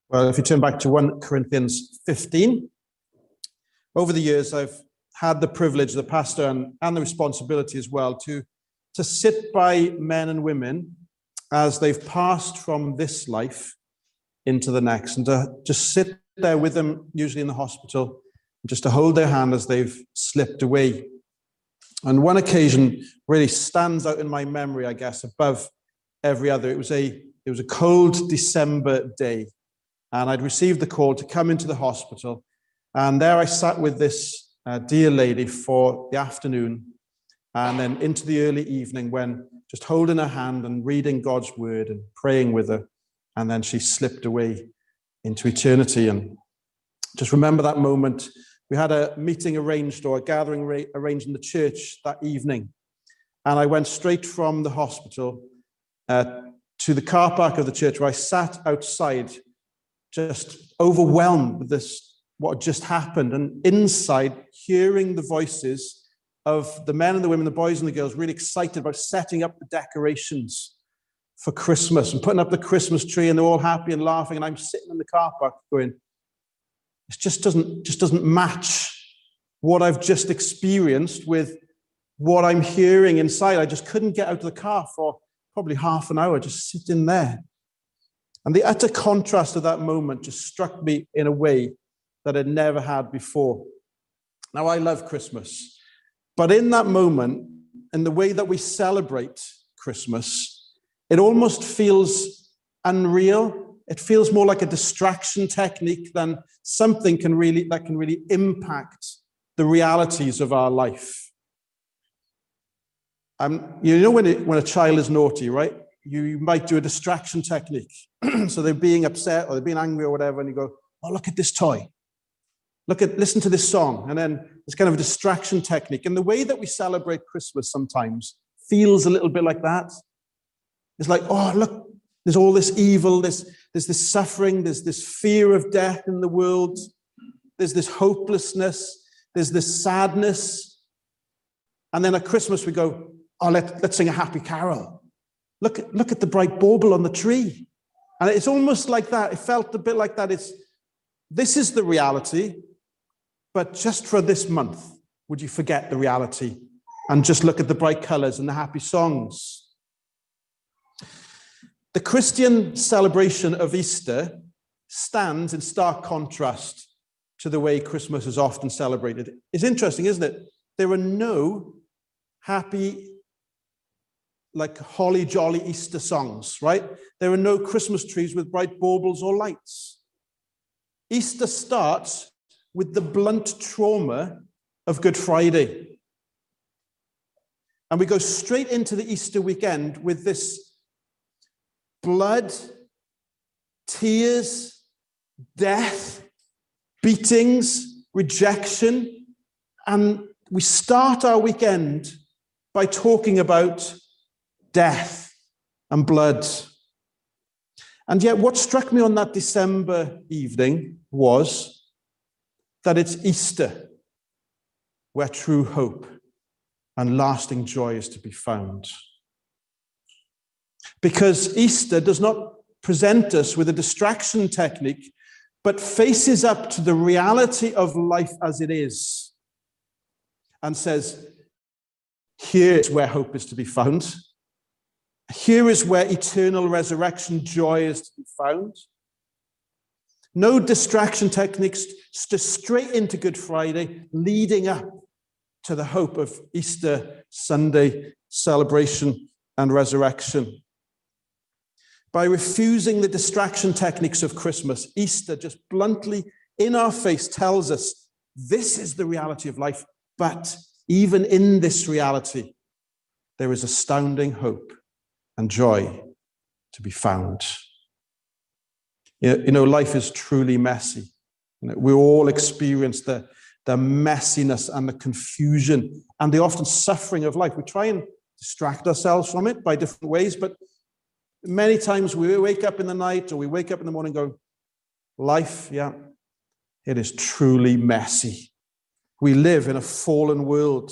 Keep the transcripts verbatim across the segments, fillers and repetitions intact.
Well, if you turn back to First Corinthians fifteen, over the years I've had the privilege, the pastor, and, and the responsibility as well to, to sit by men and women as they've passed from this life into the next, and to just sit there with them, usually in the hospital, and just to hold their hand as they've slipped away. And one occasion really stands out in my memory, I guess, above every other. It was a, it was a cold December day, and I'd received the call to come into the hospital. And there I sat with this uh, dear lady for the afternoon, and then into the early evening, when just holding her hand and reading God's word and praying with her. And then she slipped away into eternity. And just remember that moment. We had a meeting arranged, or a gathering ra- arranged in the church that evening. And I went straight from the hospital uh, to the car park of the church, where I sat outside, just overwhelmed with this, what had just happened. And inside, hearing the voices of the men and the women, the boys and the girls, really excited about setting up the decorations for Christmas and putting up the Christmas tree, and they're all happy and laughing. And I'm sitting in the car park going, it just doesn't, just doesn't match what I've just experienced with what I'm hearing inside. I just couldn't get out of the car for probably half an hour, just sitting there. And the utter contrast of that moment just struck me in a way that I'd never had before. Now, I love Christmas, but in that moment, in the way that we celebrate Christmas, it almost feels unreal. It feels more like a distraction technique than something can really that can really impact the realities of our life. Um, you know when it, when a child is naughty, right? You, you might do a distraction technique. So they're being upset or they're being angry or whatever, and you go, "Oh, look at this toy. Look at, listen to this song." And then it's kind of a distraction technique. And the way that we celebrate Christmas sometimes feels a little bit like that. It's like, oh, look, there's all this evil, there's, there's this suffering, there's this fear of death in the world, there's this hopelessness, there's this sadness. And then at Christmas we go, oh, let, let's sing a happy carol. Look, look at the bright bauble on the tree. And it's almost like that. It felt a bit like that. It's, this is the reality, but just for this month, would you forget the reality and just look at the bright colors and the happy songs? The Christian celebration of Easter stands in stark contrast to the way Christmas is often celebrated. It's interesting, isn't it? There are no happy, like holly jolly Easter songs, right? There are no Christmas trees with bright baubles or lights. Easter starts with the blunt trauma of Good Friday. And we go straight into the Easter weekend with this blood, tears, death, beatings, rejection. And we start our weekend by talking about death and blood. And yet what struck me on that December evening was that it's Easter where true hope and lasting joy is to be found. Because Easter does not present us with a distraction technique, but faces up to the reality of life as it is and says, here is where hope is to be found. Here is where eternal resurrection joy is to be found. No distraction techniques, just straight into Good Friday, leading up to the hope of Easter Sunday celebration and resurrection. By refusing the distraction techniques of Christmas, Easter just bluntly in our face tells us this is the reality of life, but even in this reality, there is astounding hope and joy to be found. You know, life is truly messy. We all experience the, the messiness and the confusion and the often suffering of life. We try and distract ourselves from it by different ways, but many times we wake up in the night or we wake up in the morning and go, life, yeah, it is truly messy. We live in a fallen world.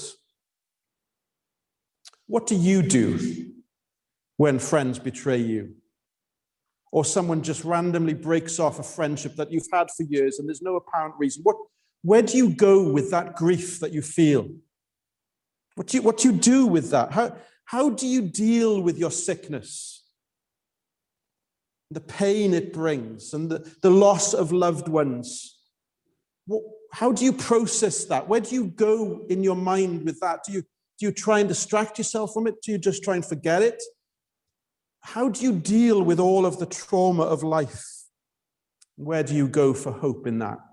What do you do when friends betray you? or someone just randomly breaks off a friendship that you've had for years and there's no apparent reason, what, where do you go with that grief that you feel? What do you, what do you do with that? How, how do you deal with your sickness? The pain it brings and the, the loss of loved ones. What, how do you process that? Where do you go in your mind with that? Do you, do you try and distract yourself from it? Do you just try and forget it? How do you deal with all of the trauma of life? Where do you go for hope in that?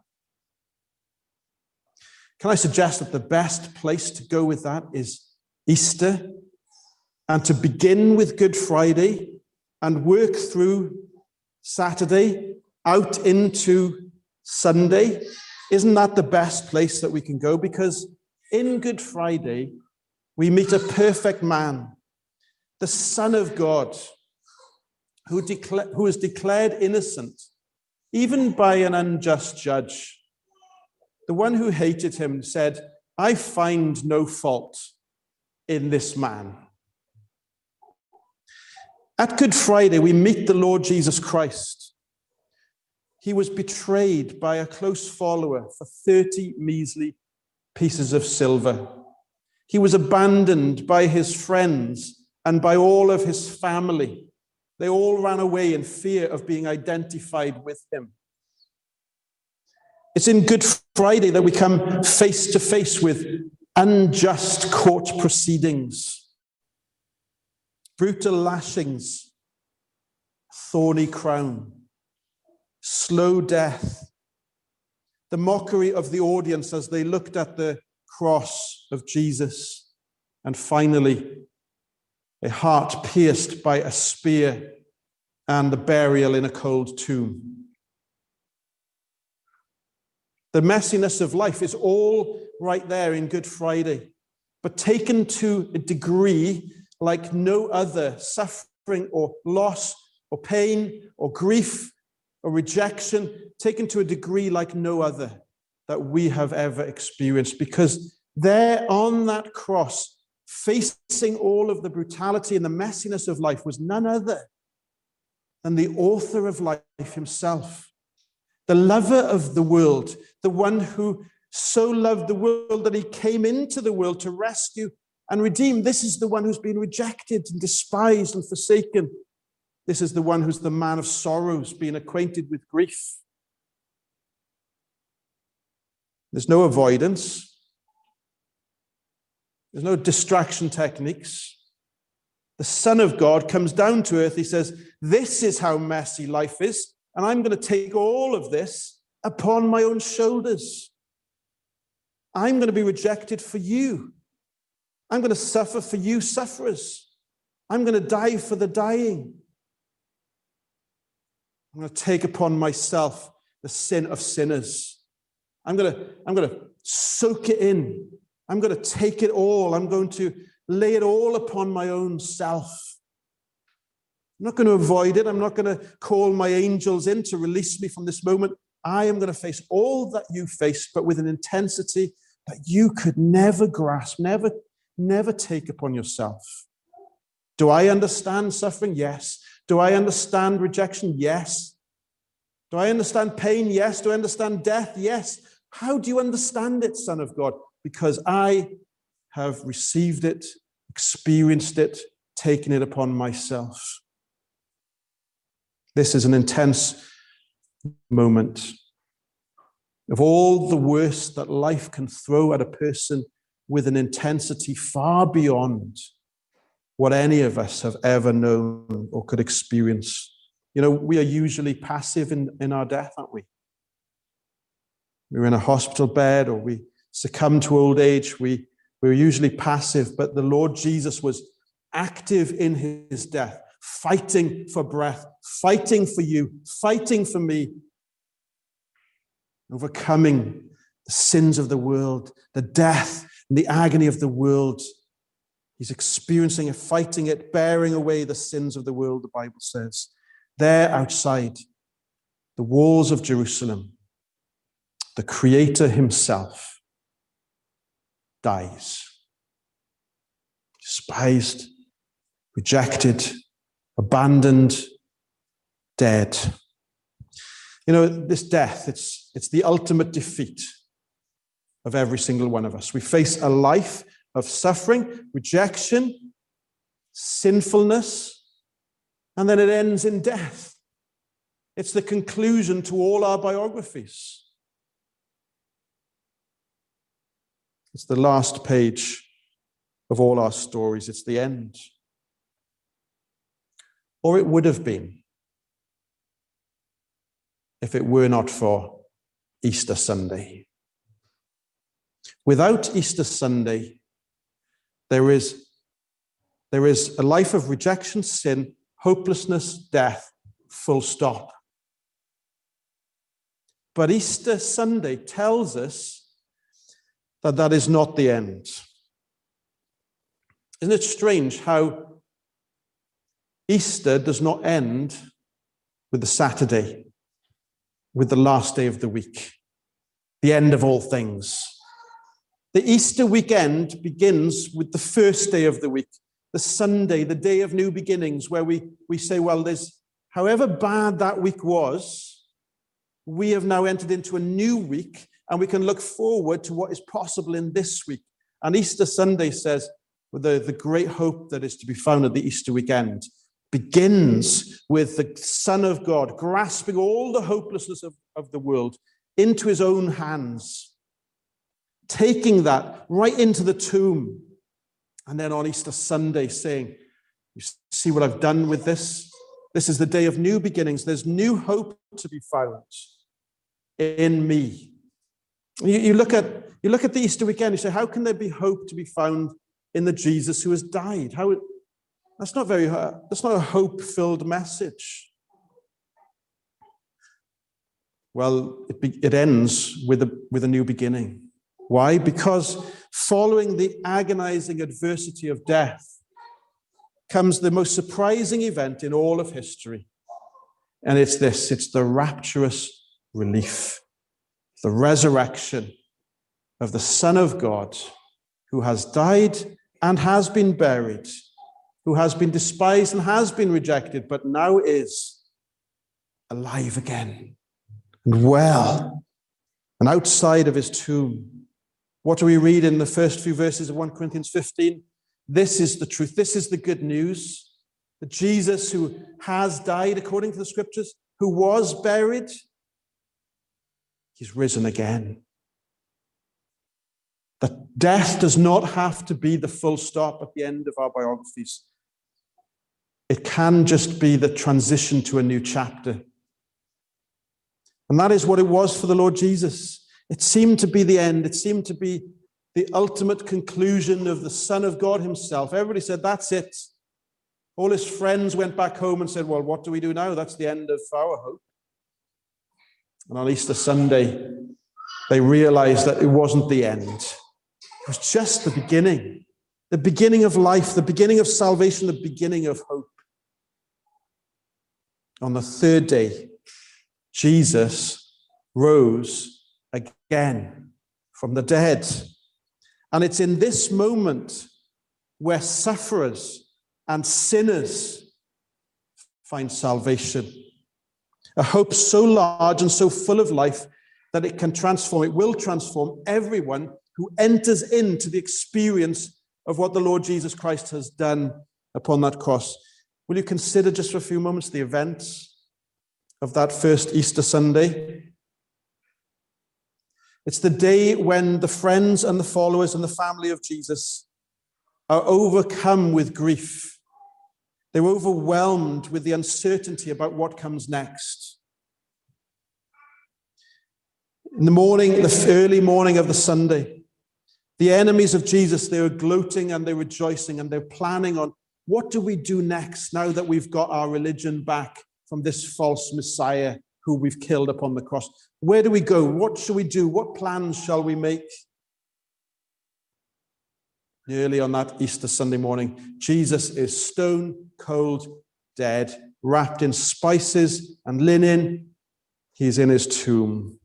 Can I suggest that the best place to go with that is Easter, and to begin with Good Friday and work through Saturday out into Sunday? Isn't that the best place that we can go? Because in Good Friday, we meet a perfect man, the Son of God, who, decla- who is declared innocent, even by an unjust judge. The one who hated him said, "I find no fault in this man." At Good Friday, we meet the Lord Jesus Christ. He was betrayed by a close follower for thirty measly pieces of silver. He was abandoned by his friends and by all of his family. They all ran away in fear of being identified with him. It's in Good Friday that we come face to face with unjust court proceedings, brutal lashings, thorny crown, slow death, the mockery of the audience as they looked at the cross of Jesus, and finally, a heart pierced by a spear and the burial in a cold tomb. The messiness of life is all right there in Good Friday, but taken to a degree like no other. Suffering or loss or pain or grief or rejection, taken to a degree like no other that we have ever experienced. Because there on that cross, facing all of the brutality and the messiness of life, was none other than the author of life himself, the lover of the world, the one who so loved the world that he came into the world to rescue and redeem. This is the one who's been rejected and despised and forsaken. This is the one who's the man of sorrows, being acquainted with grief. There's no avoidance. There's no distraction techniques. The Son of God comes down to earth. He says, this is how messy life is, and I'm going to take all of this upon my own shoulders. I'm going to be rejected for you. I'm going to suffer for you sufferers. I'm going to die for the dying. I'm going to take upon myself the sin of sinners. I'm going to, I'm going to soak it in. I'm going to take it all. I'm going to lay it all upon my own self. I'm not going to avoid it. I'm not going to call my angels in to release me from this moment. I am going to face all that you face, but with an intensity that you could never grasp, never, never take upon yourself. Do I understand suffering? Yes. Do I understand rejection? Yes. Do I understand pain? Yes. Do I understand death? Yes. How do you understand it, Son of God? Because I have received it, experienced it, taken it upon myself. This is an intense moment. Of all the worst that life can throw at a person, with an intensity far beyond what any of us have ever known or could experience. You know, we are usually passive in, in our death, aren't we? We're in a hospital bed, or we succumb to old age. We, we're usually passive, but the Lord Jesus was active in his death, fighting for breath, fighting for you, fighting for me, overcoming the sins of the world, the death and the agony of the world. He's experiencing it, fighting it, bearing away the sins of the world, the Bible says. There outside the walls of Jerusalem, the Creator himself dies. Despised, rejected, abandoned, dead. You know, this death, it's, it's the ultimate defeat of every single one of us. We face a life of suffering, rejection, sinfulness, and then it ends in death. It's the conclusion to all our biographies. It's the last page of all our stories. It's the end. Or it would have been if it were not for Easter Sunday. Without Easter Sunday, there is, there is a life of rejection, sin, hopelessness, death, full stop. But Easter Sunday tells us that that is not the end. Isn't it strange how Easter does not end with the Saturday, with the last day of the week, the end of all things? The Easter weekend begins with the first day of the week, the Sunday, the day of new beginnings, where we, we say, well, there's, however bad that week was, we have now entered into a new week, and we can look forward to what is possible in this week. And Easter Sunday says, with the, the great hope that is to be found at the Easter weekend, begins with the Son of God grasping all the hopelessness of, of the world into his own hands, taking that right into the tomb, and then on Easter Sunday saying, you see what I've done with this? This is the day of new beginnings. There's new hope to be found in me. You, you, look at, you look at the Easter weekend, you say, how can there be hope to be found in the Jesus who has died? How, that's not very, that's not a hope-filled message. Well, it, be, it ends with a, with a new beginning. Why? Because following the agonizing adversity of death comes the most surprising event in all of history. And it's this, it's the rapturous relief, the resurrection of the Son of God, who has died and has been buried, who has been despised and has been rejected, but now is alive again and well and outside of his tomb. What do we read in the first few verses of First Corinthians fifteen? This is the truth. This is the good news. That Jesus, who has died according to the scriptures, who was buried, he's risen again. That death does not have to be the full stop at the end of our biographies. It can just be the transition to a new chapter. And that is what it was for the Lord Jesus. It seemed to be the end. It seemed to be the ultimate conclusion of the Son of God himself. Everybody said, that's it. All his friends went back home and said, well, what do we do now? That's the end of our hope. And on Easter Sunday, they realized that it wasn't the end. It was just the beginning. The beginning of life, the beginning of salvation, the beginning of hope. On the third day, Jesus rose again from the dead. And it's in this moment where sufferers and sinners find salvation. A hope so large and so full of life that it can transform, it will transform everyone who enters into the experience of what the Lord Jesus Christ has done upon that cross. Will you consider just for a few moments the events of that first Easter Sunday? It's the day when the friends and the followers and the family of Jesus are overcome with grief. They're overwhelmed with the uncertainty about what comes next. In the morning, the early morning of the Sunday, the enemies of Jesus, they were gloating and they're rejoicing and they're planning on, what do we do next now that we've got our religion back from this false Messiah who we've killed upon the cross? Where do we go? What shall we do? What plans shall we make? Early on that Easter Sunday morning, Jesus is stone cold dead, wrapped in spices and linen. He's in his tomb.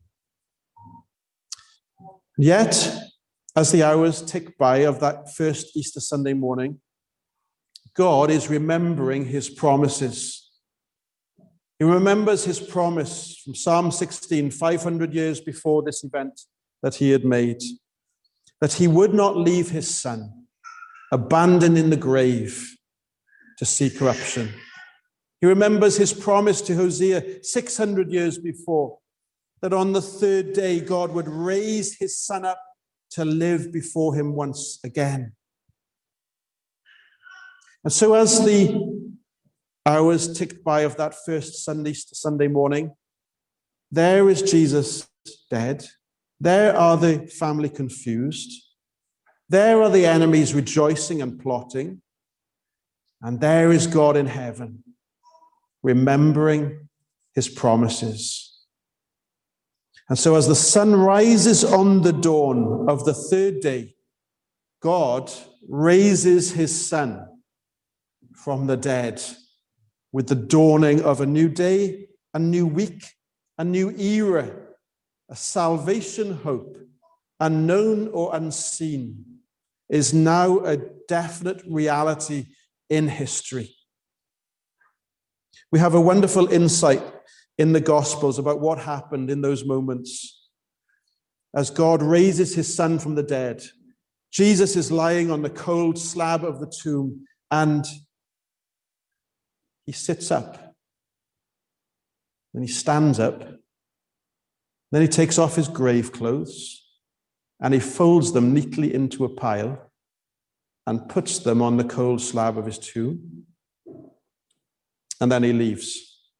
Yet, as the hours tick by of that first Easter Sunday morning, God is remembering his promises. He remembers his promise from Psalm sixteen, five hundred years before this event that he had made, that he would not leave his son abandoned in the grave to see corruption. He remembers his promise to Hosea six hundred years before, that on the third day God would raise his son up to live before him once again. And so as the hours ticked by of that first Sunday, Sunday morning, there is Jesus dead. There are the family confused. There are the enemies rejoicing and plotting. And there is God in heaven, remembering his promises. And so as the sun rises on the dawn of the third day, God raises his son from the dead with the dawning of a new day, a new week, a new era, a salvation hope, unknown or unseen, is now a definite reality in history. We have a wonderful insight in the Gospels about what happened in those moments. As God raises his son from the dead, Jesus is lying on the cold slab of the tomb, and he sits up. Then he stands up. Then he takes off his grave clothes, and he folds them neatly into a pile and puts them on the cold slab of his tomb. And then he leaves.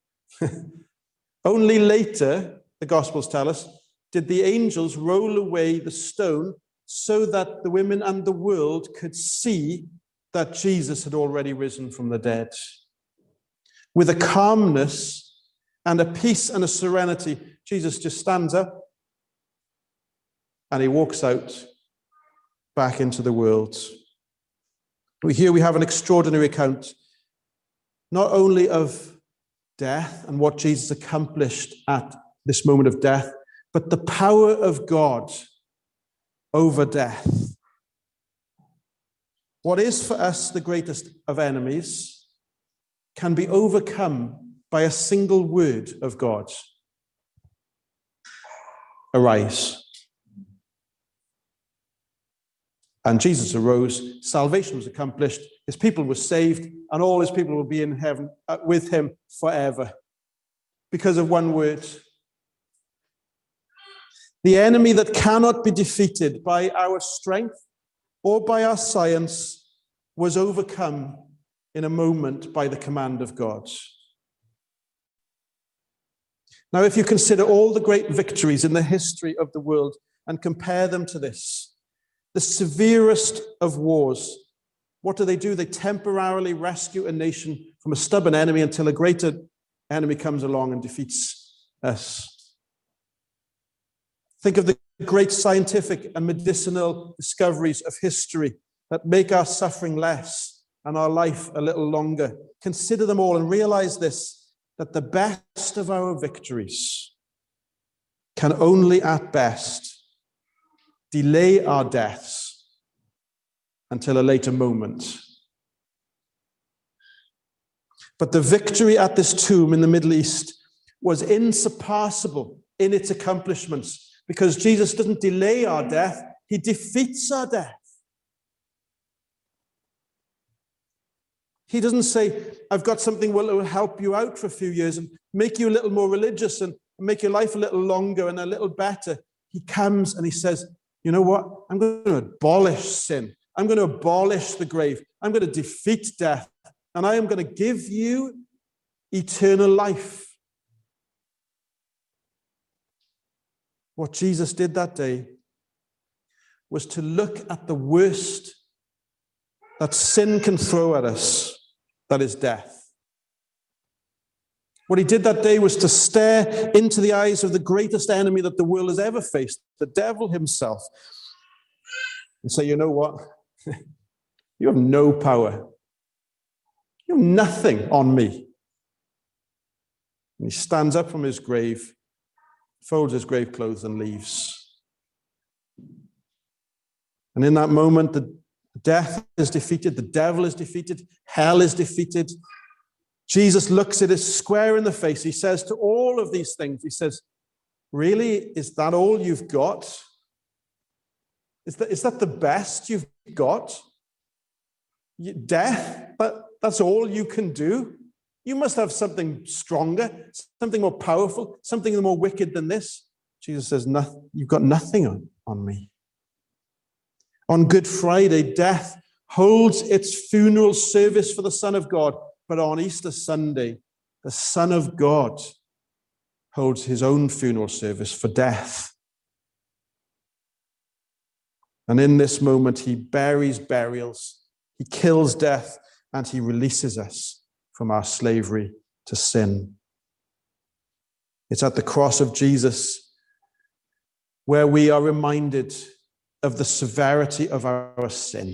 Only later, the Gospels tell us, did the angels roll away the stone so that the women and the world could see that Jesus had already risen from the dead. With a calmness and a peace and a serenity, Jesus just stands up and he walks out back into the world. Here we have an extraordinary account, not only of death and what Jesus accomplished at this moment of death, but the power of God over death. What is for us the greatest of enemies can be overcome by a single word of God. Arise. And Jesus arose, salvation was accomplished, his people were saved, and all his people will be in heaven with him forever because of one word. The enemy that cannot be defeated by our strength or by our science was overcome in a moment by the command of God. Now, if you consider all the great victories in the history of the world and compare them to this, the severest of wars, what do they do? They temporarily rescue a nation from a stubborn enemy until a greater enemy comes along and defeats us. Think of the great scientific and medicinal discoveries of history that make our suffering less and our life a little longer. Consider them all and realize this, that the best of our victories can only at best delay our deaths until a later moment. But the victory at this tomb in the Middle East was insurpassable in its accomplishments because Jesus doesn't delay our death, he defeats our death. He doesn't say, I've got something that will help you out for a few years and make you a little more religious and make your life a little longer and a little better. He comes and he says, you know what? I'm going to abolish sin. I'm going to abolish the grave. I'm going to defeat death. And I am going to give you eternal life. What Jesus did that day was to look at the worst that sin can throw at us, that is death. What he did that day was to stare into the eyes of the greatest enemy that the world has ever faced, the devil himself, and say, you know what? You have no power. You have nothing on me. And he stands up from his grave, folds his grave clothes and leaves. And in that moment, the death is defeated, the devil is defeated, hell is defeated. Jesus looks at us square in the face. He says to all of these things, he says, really, is that all you've got? Is that, is that the best you've got? Death, but that's all you can do? You must have something stronger, something more powerful, something more wicked than this. Jesus says, no, you've got nothing on, on me. On Good Friday, death holds its funeral service for the Son of God. But on Easter Sunday, the Son of God holds his own funeral service for death. And in this moment, he buries burials, he kills death, and he releases us from our slavery to sin. It's at the cross of Jesus where we are reminded of the severity of our sin.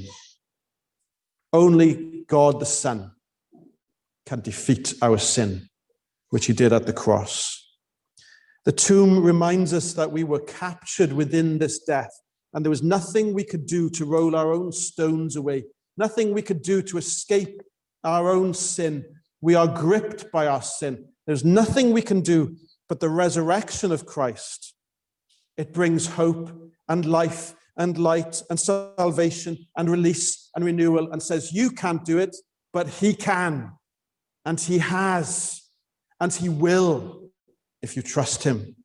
Only God the Son can defeat our sin, which he did at the cross. The tomb reminds us that we were captured within this death, and there was nothing we could do to roll our own stones away, nothing we could do to escape our own sin. We are gripped by our sin. There's nothing we can do but the resurrection of Christ. It brings hope and life and light and salvation and release and renewal, and says, you can't do it, but he can. And he has, and he will, if you trust him.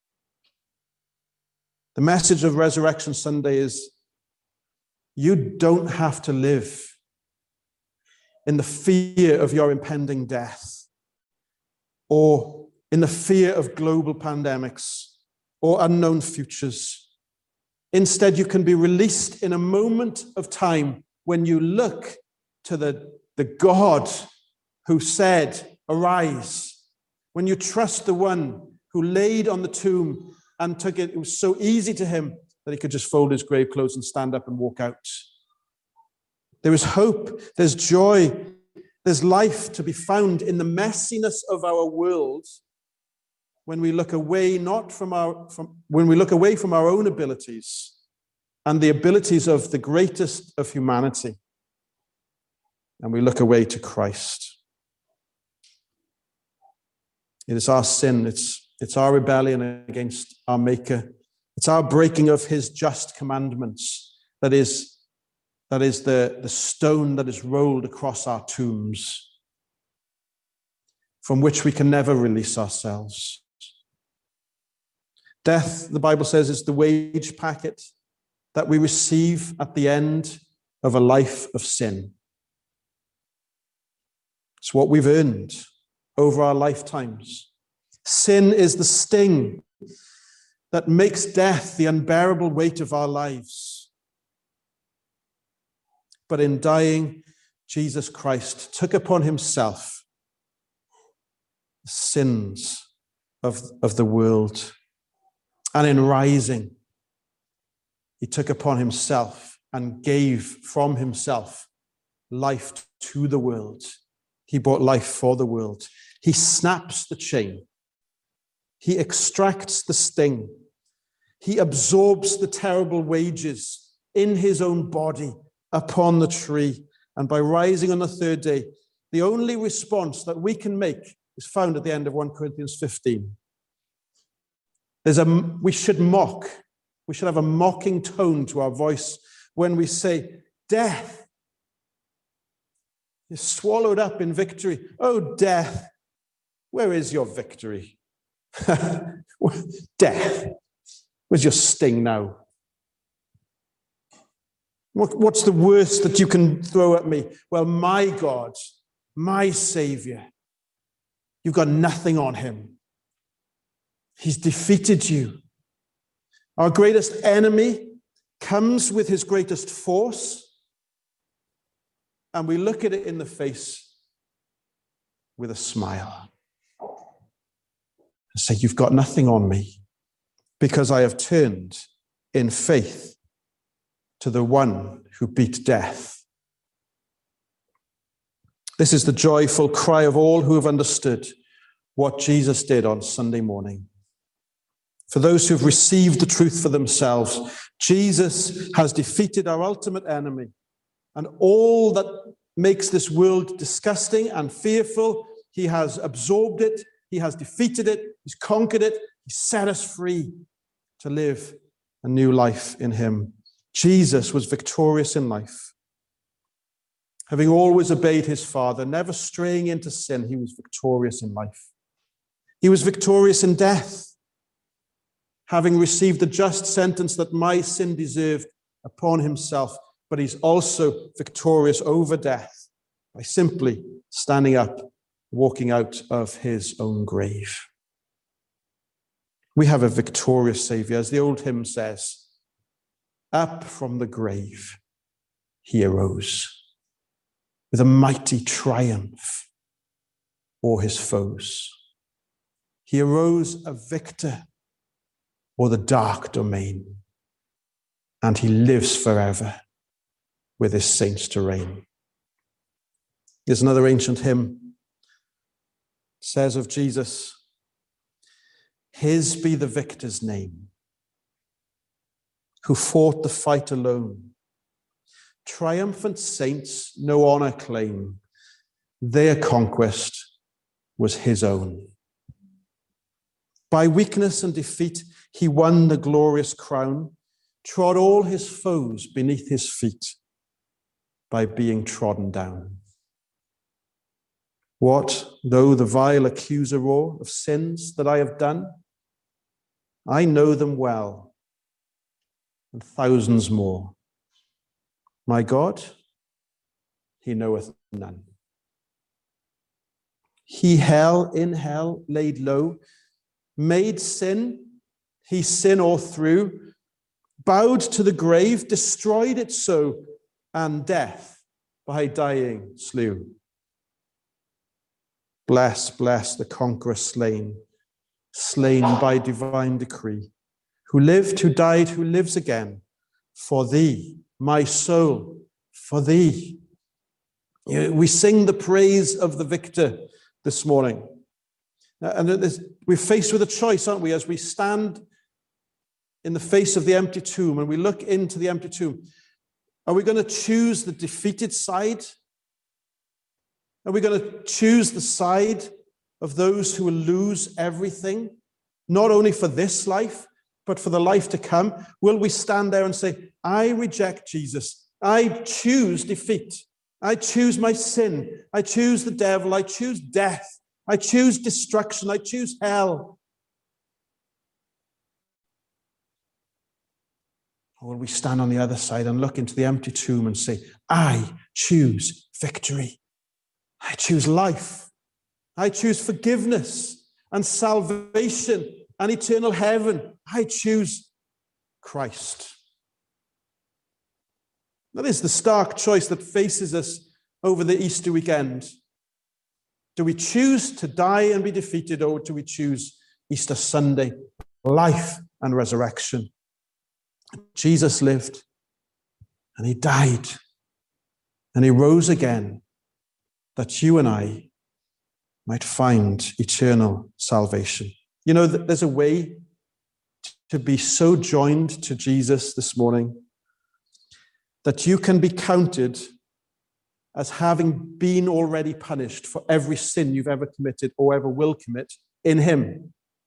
The message of Resurrection Sunday is, you don't have to live in the fear of your impending death, or in the fear of global pandemics, or unknown futures. Instead, you can be released in a moment of time when you look to the, the God who said, arise. When you trust the one who laid on the tomb and took it, it was so easy to him that he could just fold his grave clothes and stand up and walk out. There is hope, there's joy, there's life to be found in the messiness of our world when we look away not from our from when we look away from our own abilities and the abilities of the greatest of humanity, and we look away to Christ. It is our sin, it's, it's our rebellion against our Maker. It's our breaking of his just commandments that is, that is the, the stone that is rolled across our tombs, from which we can never release ourselves. Death, the Bible says, is the wage packet that we receive at the end of a life of sin. It's what we've earned over our lifetimes. Sin is the sting that makes death the unbearable weight of our lives. But in dying, Jesus Christ took upon himself the sins of, of the world. And in rising, he took upon himself and gave from himself life to the world. He brought life for the world. He snaps the chain. He extracts the sting. He absorbs the terrible wages in his own body upon the tree. And by rising on the third day, the only response that we can make is found at the end of First Corinthians fifteen. There's a, we should mock. We should have a mocking tone to our voice when we say, death is swallowed up in victory. Oh, death, where is your victory? Death, where's your sting now? What, what's the worst that you can throw at me? Well, my God, my Savior, you've got nothing on him. He's defeated you. Our greatest enemy comes with his greatest force, and we look at it in the face with a smile and say, you've got nothing on me, because I have turned in faith to the one who beat death. This is the joyful cry of all who have understood what Jesus did on Sunday morning. For those who've received the truth for themselves, Jesus has defeated our ultimate enemy, and all that makes this world disgusting and fearful He has absorbed it. He has defeated it. He's conquered it. He set us free to live a new life in him. Jesus was victorious in life. Having always obeyed his Father, never straying into sin, he was victorious in life. He was victorious in death, having received the just sentence that my sin deserved upon himself, but he's also victorious over death by simply standing up, walking out of his own grave. We have a victorious Savior, as the old hymn says, up from the grave he arose with a mighty triumph o'er his foes. He arose a victor o'er the dark domain, and he lives forever with his saints to reign. There's another ancient hymn. It says of Jesus, his be the victor's name, who fought the fight alone. Triumphant saints no honor claim. Their conquest was his own. By weakness and defeat, he won the glorious crown, trod all his foes beneath his feet by being trodden down. What though the vile accuser roar of sins that I have done? I know them well, and thousands more. My God, he knoweth none. He hell in hell laid low, made sin, he sin all through, bowed to the grave, destroyed it so, and death by dying slew. Bless, bless the conqueror slain, slain by divine decree, who lived, who died, who lives again, for thee, my soul, for thee. We sing the praise of the victor this morning. And we're faced with a choice, aren't we, as we stand in the face of the empty tomb and we look into the empty tomb. Are we going to choose the defeated side? Are we going to choose the side of those who will lose everything, not only for this life, but for the life to come? Will we stand there and say, I reject Jesus. I choose defeat. I choose my sin. I choose the devil. I choose death. I choose destruction. I choose hell. Or will we stand on the other side and look into the empty tomb and say, I choose victory. I choose life. I choose forgiveness and salvation and eternal heaven. I choose Christ. That is the stark choice that faces us over the Easter weekend. Do we choose to die and be defeated, or do we choose Easter Sunday, life and resurrection? Jesus lived, and he died, and he rose again, that you and I might find eternal salvation. You know, there's a way to be so joined to Jesus this morning that you can be counted as having been already punished for every sin you've ever committed or ever will commit in him.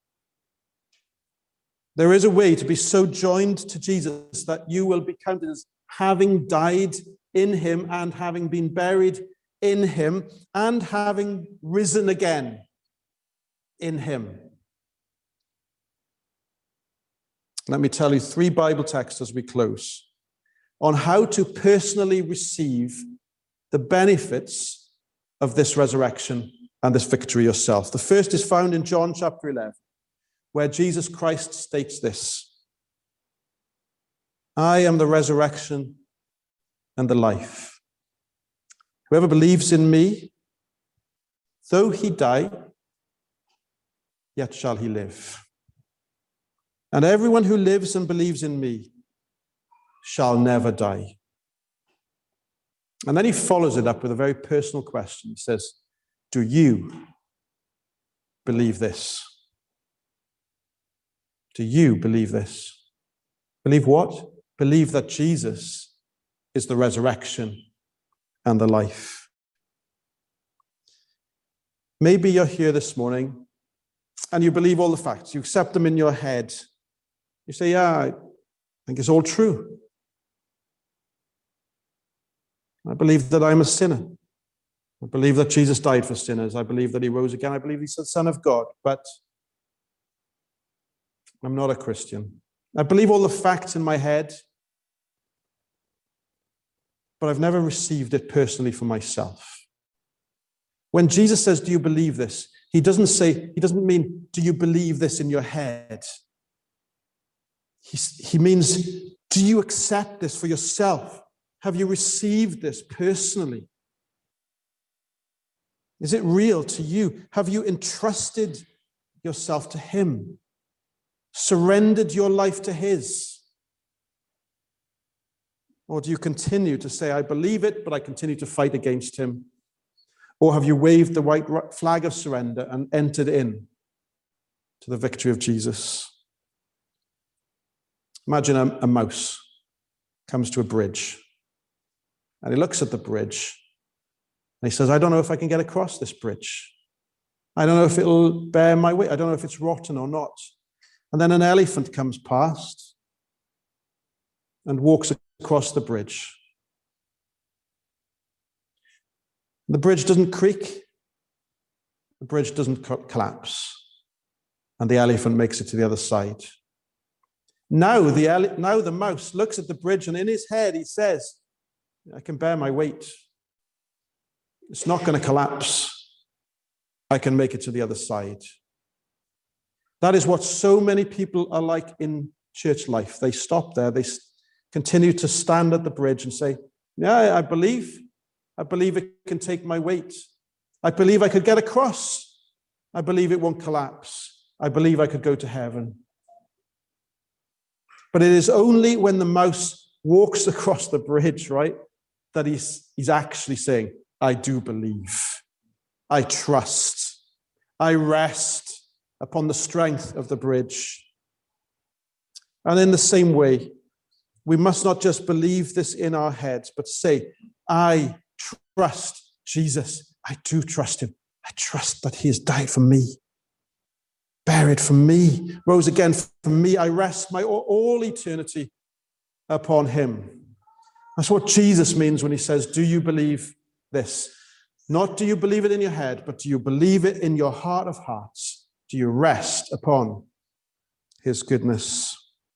There is a way to be so joined to Jesus that you will be counted as having died in him and having been buried in him and having risen again in him. Let me tell you three Bible texts as we close on how to personally receive the benefits of this resurrection and this victory yourself. The first is found in John chapter eleven, where Jesus Christ states this: I am the resurrection and the life. Whoever believes in me, though he die, yet shall he live. And everyone who lives and believes in me shall never die. And then he follows it up with a very personal question. He says, do you believe this? Do you believe this? Believe what? Believe that Jesus is the resurrection and the life. Maybe you're here this morning and you believe all the facts. You accept them in your head. You say, yeah, I think it's all true. I believe that I'm a sinner. I believe that Jesus died for sinners. I believe that he rose again. I believe he's the Son of God. But I'm not a Christian. I believe all the facts in my head, but I've never received it personally for myself. When Jesus says, do you believe this? He doesn't say, he doesn't mean, do you believe this in your head? He, he means, do you accept this for yourself? Have you received this personally? Is it real to you? Have you entrusted yourself to him? Surrendered your life to his? Or do you continue to say, I believe it, but I continue to fight against him? Or have you waved the white flag of surrender and entered in to the victory of Jesus? Imagine a, a mouse comes to a bridge and he looks at the bridge and he says, I don't know if I can get across this bridge. I don't know if it'll bear my weight. I don't know if it's rotten or not. And then an elephant comes past and walks across the bridge. The bridge doesn't creak. The bridge doesn't co- collapse. And the elephant makes it to the other side. Now the, ele- now the mouse looks at the bridge and in his head he says, I can bear my weight. It's not going to collapse. I can make it to the other side. That is what so many people are like in church life. They stop there. They continue to stand at the bridge and say, yeah, I believe. I believe it can take my weight. I believe I could get across. I believe it won't collapse. I believe I could go to heaven. But it is only when the mouse walks across the bridge, right, that he's, he's actually saying, I do believe. I trust. I rest upon the strength of the bridge. And in the same way, we must not just believe this in our heads, but say, I trust Jesus. I do trust him. I trust that he has died for me, buried for me, rose again for me. I rest my all eternity upon him. That's what Jesus means when he says, do you believe this? Not do you believe it in your head, but do you believe it in your heart of hearts? Do you rest upon his goodness?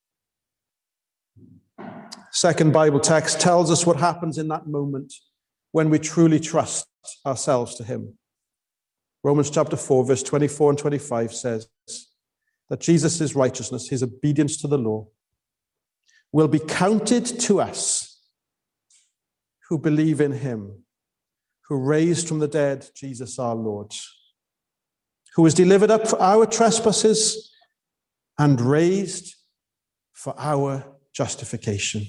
Second Bible text tells us what happens in that moment when we truly trust ourselves to him. Romans chapter four, verse twenty-four and twenty-five says that Jesus' righteousness, his obedience to the law, will be counted to us who believe in him, who raised from the dead Jesus our Lord, who was delivered up for our trespasses and raised for our justification.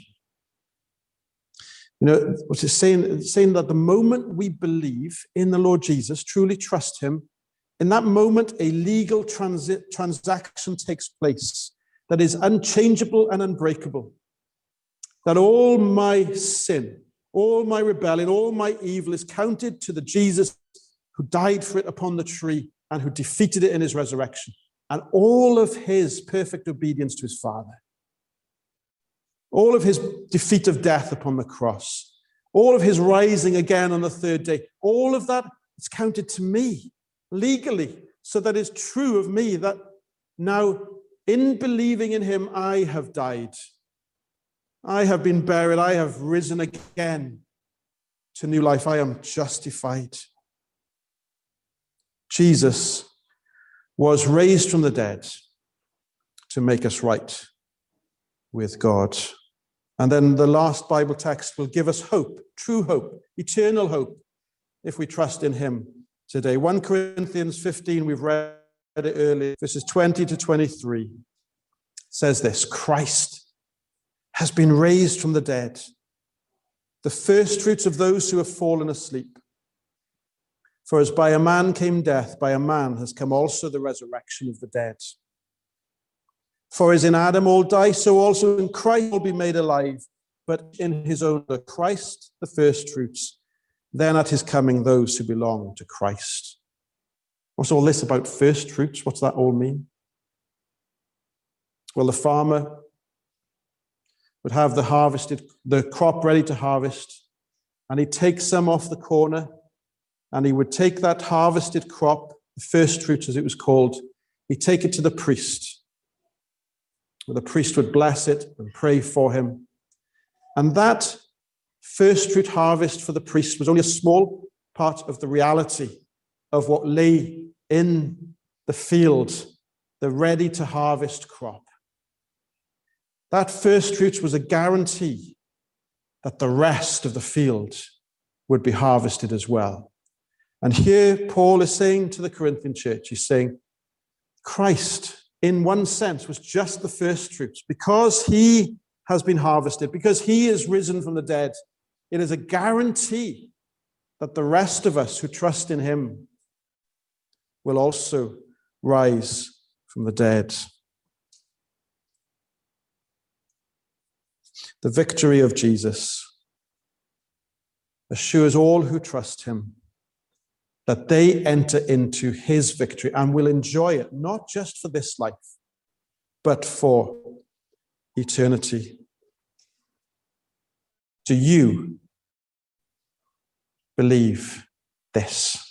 You know, what it's saying, it's saying that the moment we believe in the Lord Jesus, truly trust him, in that moment, a legal transi- transaction takes place that is unchangeable and unbreakable. That all my sin, all my rebellion, all my evil is counted to the Jesus who died for it upon the tree and who defeated it in his resurrection. And all of his perfect obedience to his Father. All of his defeat of death upon the cross, all of his rising again on the third day, all of that is counted to me legally, so that it's true of me that now in believing in him, I have died. I have been buried. I have risen again to new life. I am justified. Jesus was raised from the dead to make us right with God. And then the last Bible text will give us hope, true hope, eternal hope, if we trust in him today. First Corinthians fifteen, we've read it earlier, verses twenty to twenty-three, says this: Christ has been raised from the dead, the first fruits of those who have fallen asleep. For as by a man came death, by a man has come also the resurrection of the dead. For as in Adam all die, so also in Christ all be made alive, but in his own, Christ the first fruits, then at his coming those who belong to Christ. What's all this about first fruits? What's that all mean? Well, the farmer would have the harvested, the crop ready to harvest, and he'd take some off the corner, and he would take that harvested crop, the first fruits as it was called, he'd take it to the priest. The priest would bless it and pray for him. And that first fruit harvest for the priest was only a small part of the reality of what lay in the field, the ready to harvest crop. That first fruit was a guarantee that the rest of the field would be harvested as well. And here Paul is saying to the Corinthian church, he's saying, Christ, in one sense, was just the first fruits. Because he has been harvested, because he is risen from the dead, it is a guarantee that the rest of us who trust in him will also rise from the dead. The victory of Jesus assures all who trust him that they enter into his victory and will enjoy it, not just for this life, but for eternity. Do you believe this?